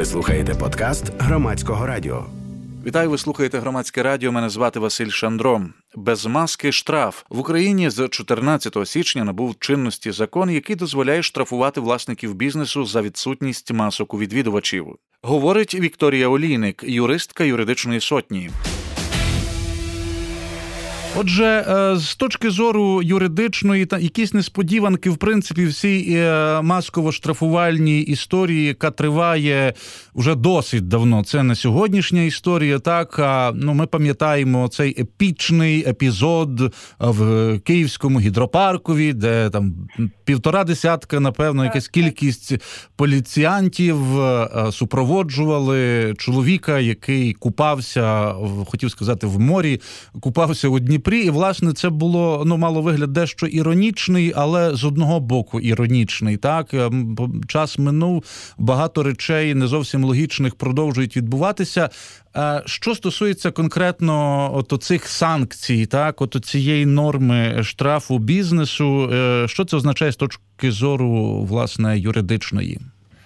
Ви слухаєте подкаст Громадського радіо. Вітаю, ви слухаєте Громадське радіо. Мене звати Василь Шандро. Без маски – штраф. В Україні з 14 січня набув чинності закон, який дозволяє штрафувати власників бізнесу за відсутність масок у відвідувачів. Говорить Вікторія Олійник, юристка юридичної сотні. Отже, з точки зору юридичної, якісь несподіванки, в принципі, всій масково-штрафувальній історії, яка триває вже досить давно. Це не сьогоднішня історія, так? Ми пам'ятаємо цей епічний епізод в Київському гідропаркові, де там 150, напевно, якась кількість поліціянтів супроводжували чоловіка, який купався, хотів сказати, в морі, купався у Дніпрі. І, власне, це було, мало вигляд дещо іронічний, але з одного боку іронічний, так? Час минув, багато речей не зовсім логічних продовжують відбуватися. Що стосується конкретно цих санкцій, так, цієї норми штрафу бізнесу, що це означає з точки зору, власне, юридичної?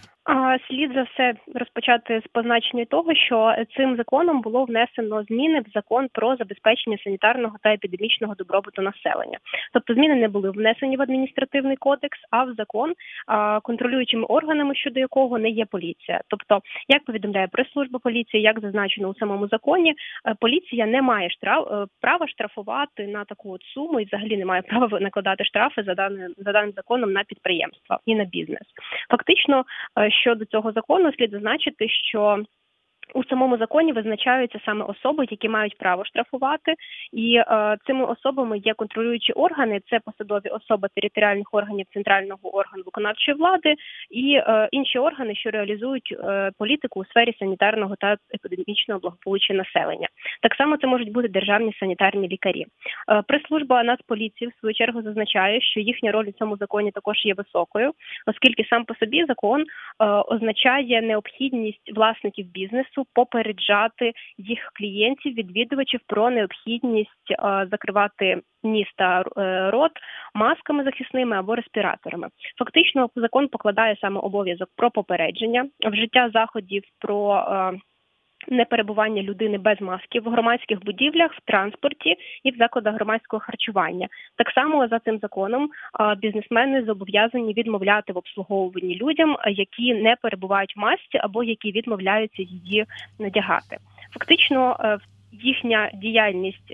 Слід за все розпочати з позначення того, що цим законом було внесено зміни в закон про забезпечення санітарного та епідемічного добробуту населення. Тобто зміни не були внесені в адміністративний кодекс, а в закон, контролюючими органами, щодо якого не є поліція. Тобто, як повідомляє прес-служба поліції, як зазначено у самому законі, поліція не має права штрафувати на таку от суму і взагалі не має права накладати штрафи за даним законом на підприємства і на бізнес. Фактично, щодо цього закону слід зазначити, що у самому законі визначаються саме особи, які мають право штрафувати, і цими особами є контролюючі органи, це посадові особи територіальних органів центрального органу виконавчої влади і інші органи, що реалізують політику у сфері санітарного та епідемічного благополуччя населення. Так само це можуть бути державні санітарні лікарі. Прес-служба Нацполіції, в свою чергу, зазначає, що їхня роль у цьому законі також є високою, оскільки сам по собі закон означає необхідність власників бізнесу попереджати їх клієнтів, відвідувачів про необхідність закривати ніс та рот масками захисними або респіраторами. Фактично, закон покладає саме обов'язок про попередження, вжиття заходів про неперебування людини без маски в громадських будівлях, в транспорті і в закладах громадського харчування. Так само за цим законом бізнесмени зобов'язані відмовляти в обслуговуванні людям, які не перебувають в масці або які відмовляються її надягати. Фактично, їхня діяльність,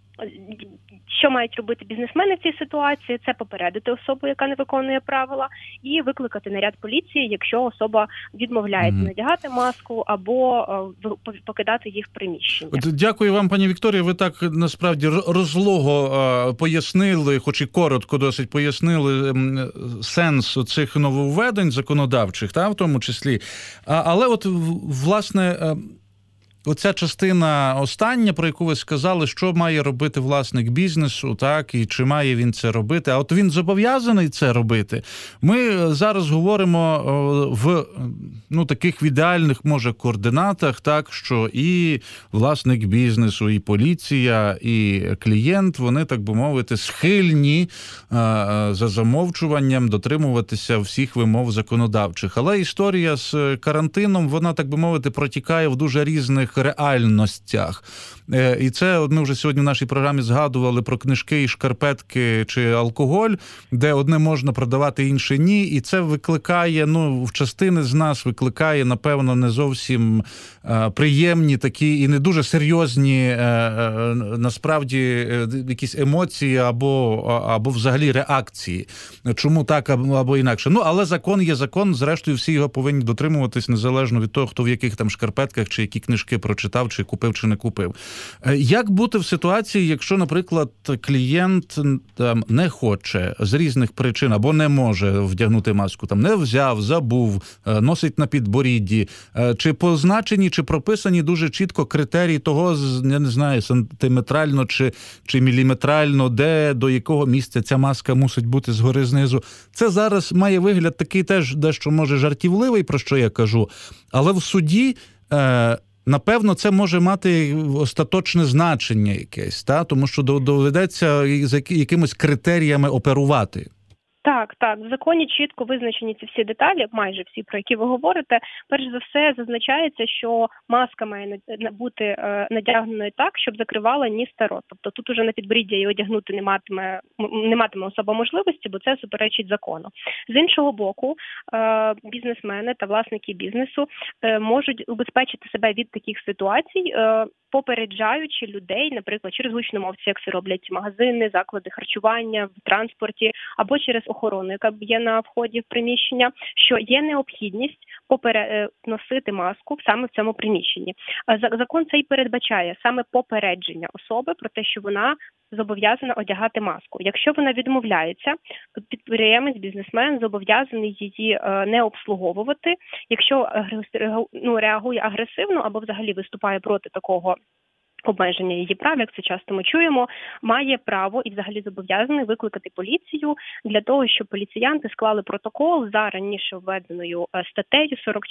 що мають робити бізнесмени в цій ситуації, це попередити особу, яка не виконує правила, і викликати наряд поліції, якщо особа відмовляється надягати маску або покидати їх приміщення. Дякую вам, пані Вікторія. Ви так, насправді, розлого пояснили, хоч і коротко досить пояснили сенс цих нововведень законодавчих, в тому числі. Але власне, оця частина остання, про яку ви сказали, що має робити власник бізнесу, так, і чи має він це робити, а от він зобов'язаний це робити. Ми зараз говоримо в таких ідеальних, може, координатах, так, що і власник бізнесу, і поліція, і клієнт, вони, так би мовити, схильні за замовчуванням дотримуватися всіх вимог законодавчих. Але історія з карантином, вона, так би мовити, протікає в дуже різних реальностях. І це ми вже сьогодні в нашій програмі згадували про книжки і шкарпетки чи алкоголь, де одне можна продавати, інше ні. І це викликає, в частини з нас викликає, напевно, не зовсім приємні такі і не дуже серйозні, насправді, якісь емоції або взагалі реакції. Чому так або інакше. Але закон є закон, зрештою всі його повинні дотримуватись, незалежно від того, хто в яких там шкарпетках чи які книжки прочитав, чи купив, чи не купив. Як бути в ситуації, якщо, наприклад, клієнт не хоче з різних причин або не може вдягнути маску, не взяв, забув, носить на підборідді, чи позначені, чи прописані дуже чітко критерії того, я не знаю, сантиметрально чи міліметрально, де, до якого місця ця маска мусить бути згори знизу. Це зараз має вигляд такий теж дещо, може, жартівливий, про що я кажу, але в суді напевно, це може мати остаточне значення якесь, тому що доведеться з якимись критеріями оперувати. Так, в законі чітко визначені ці всі деталі, майже всі, про які ви говорите. Перш за все, зазначається, що маска має бути надягненою так, щоб закривала ніс та рот. Тобто тут уже на підборіддя її одягнути не матиме особа можливості, бо це суперечить закону. З іншого боку, бізнесмени та власники бізнесу можуть убезпечити себе від таких ситуацій, попереджаючи людей, наприклад, через гучномовці, як це роблять магазини, заклади харчування, в транспорті, або через охорону, яка є на вході в приміщення, що є необхідність носити маску саме в цьому приміщенні. Закон цей передбачає саме попередження особи про те, що вона зобов'язана одягати маску. Якщо вона відмовляється, то підприємець, бізнесмен зобов'язаний її не обслуговувати. Якщо реагує агресивно або взагалі виступає проти такого обмеження її прав, як це часто ми чуємо, має право і взагалі зобов'язаний викликати поліцію для того, щоб поліціянти склали протокол за раніше введеною статтею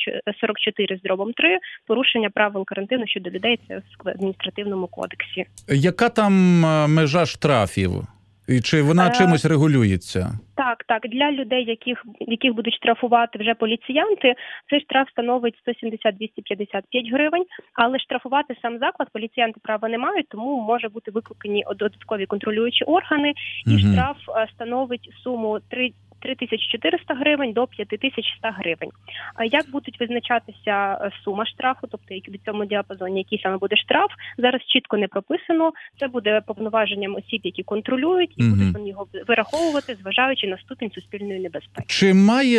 44/3 порушення правил карантину щодо людей, це в адміністративному кодексі. Яка там межа штрафів? І чи вона чимось регулюється? Так. Для людей, яких будуть штрафувати вже поліціянти, цей штраф становить 170-255 гривень, але штрафувати сам заклад поліціянти права не мають, тому може бути викликані додаткові контролюючі органи, і штраф становить суму 3400 гривень до 5100 гривень. Як будуть визначатися сума штрафу, тобто в цьому діапазоні, який саме буде штраф, зараз чітко не прописано. Це буде повноваженням осіб, які контролюють, і будуть вони його вираховувати, зважаючи на ступінь суспільної небезпеки. Чи має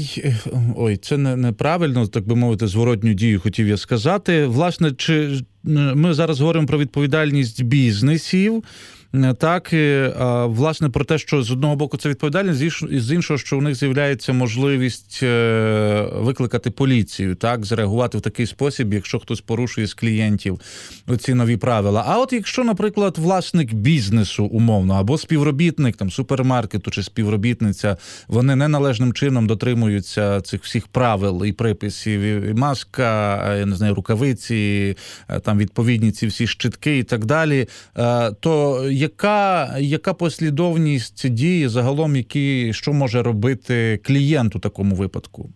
це неправильно, так би мовити, зворотню дію, хотів я сказати. Власне, чи ми зараз говоримо про відповідальність бізнесів, так, власне, про те, що з одного боку це відповідальність, з іншого, що у них з'являється можливість викликати поліцію, так, зреагувати в такий спосіб, якщо хтось порушує з клієнтів оці нові правила. А от якщо, наприклад, власник бізнесу, умовно, або співробітник там супермаркету чи співробітниця, вони неналежним чином дотримуються цих всіх правил і приписів, і маска, я не знаю, рукавиці, там відповідні ці всі щитки і так далі, то яка послідовність дії загалом, що може робити клієнт у такому випадку?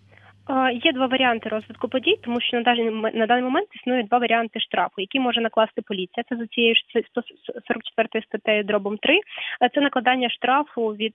Є два варіанти розвитку подій, тому що на даний момент існує два варіанти штрафу, які може накласти поліція. Це за цією 144 статтею /3. Це накладання штрафу від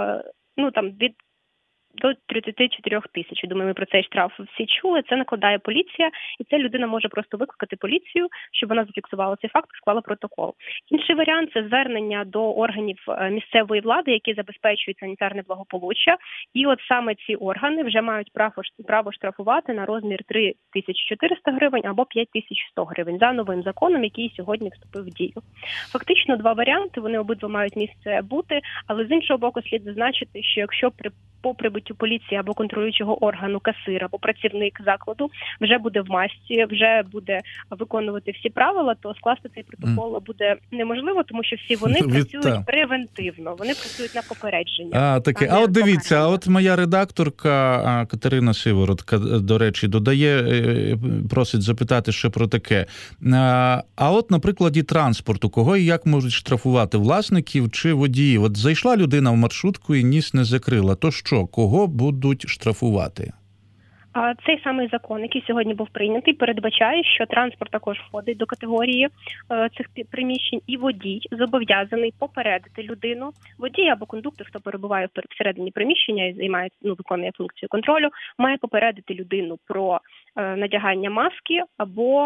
до 34 тисяч. Думаю, ми про цей штраф всі чули. Це накладає поліція, і ця людина може просто викликати поліцію, щоб вона зафіксувала цей факт, склала протокол. Інший варіант – це звернення до органів місцевої влади, які забезпечують санітарне благополуччя. І от саме ці органи вже мають право штрафувати на розмір 3400 гривень або 5100 гривень за новим законом, який сьогодні вступив в дію. Фактично, два варіанти, вони обидва мають місце бути, але з іншого боку слід зазначити, що якщо по прибуттю поліції або контролюючого органу касир або працівник закладу вже буде в масці, вже буде виконувати всі правила, то скласти цей протокол буде неможливо, тому що всі вони працюють превентивно, вони працюють на попередження. А от дивіться, от моя редакторка Катерина Сиворотка, до речі, просить запитати ще про таке. А от на прикладі транспорту, кого і як можуть штрафувати, власників чи водіїв? От зайшла людина в маршрутку і ніс не закрила, то що? Кого будуть штрафувати? Цей самий закон, який сьогодні був прийнятий, передбачає, що транспорт також входить до категорії цих приміщень, і водій зобов'язаний попередити людину, водій або кондуктор, хто перебуває всередині приміщення і виконує функцію контролю, має попередити людину про надягання маски або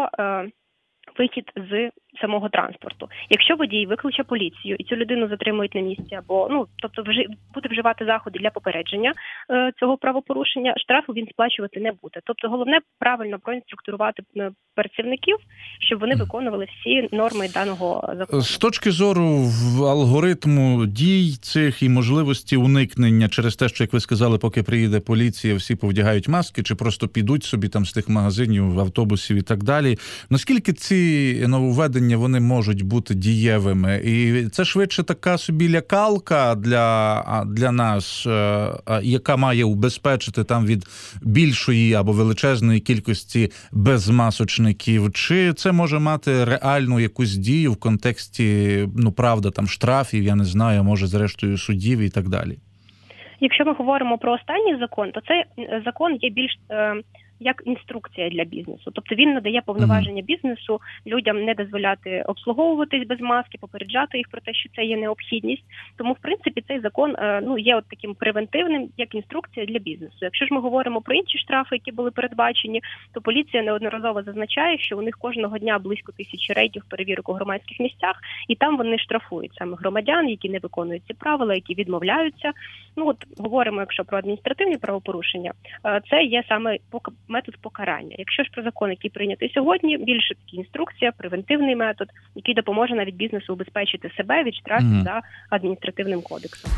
вихід з самого транспорту. Якщо водій викличе поліцію і цю людину затримують на місці або, буде вживати заходи для попередження цього правопорушення, штрафу він сплачувати не буде. Тобто головне правильно проінструктурувати працівників, щоб вони виконували всі норми даного закону. З точки зору алгоритму дій цих і можливості уникнення через те, що, як ви сказали, поки приїде поліція, всі повдягають маски, чи просто підуть собі там з тих магазинів, автобусів і так далі. Наскільки ці нововведення вони можуть бути дієвими? І це швидше така собі лякалка для нас, яка має убезпечити там від більшої або величезної кількості безмасочників? Чи це може мати реальну якусь дію в контексті, штрафів, я не знаю, може, зрештою, судів і так далі? Якщо ми говоримо про останній закон, то цей закон є більш як інструкція для бізнесу. Тобто він надає повноваження бізнесу людям не дозволяти обслуговуватись без маски, попереджати їх про те, що це є необхідність. Тому, в принципі, цей закон є от таким превентивним, як інструкція для бізнесу. Якщо ж ми говоримо про інші штрафи, які були передбачені, то поліція неодноразово зазначає, що у них кожного дня близько 1000 рейдів перевірок у громадських місцях, і там вони штрафують саме громадян, які не виконують ці правила, які відмовляються. Говоримо, якщо про адміністративні правопорушення, це є саме метод покарання. Якщо ж про закон, який прийнятий сьогодні, більше такі інструкція, превентивний метод, який допоможе навіть бізнесу убезпечити себе від штрафів за адміністративним кодексом.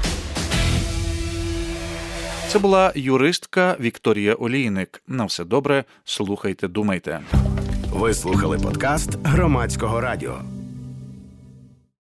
Це була юристка Вікторія Олійник. На все добре, слухайте, думайте. Ви слухали подкаст Громадського радіо.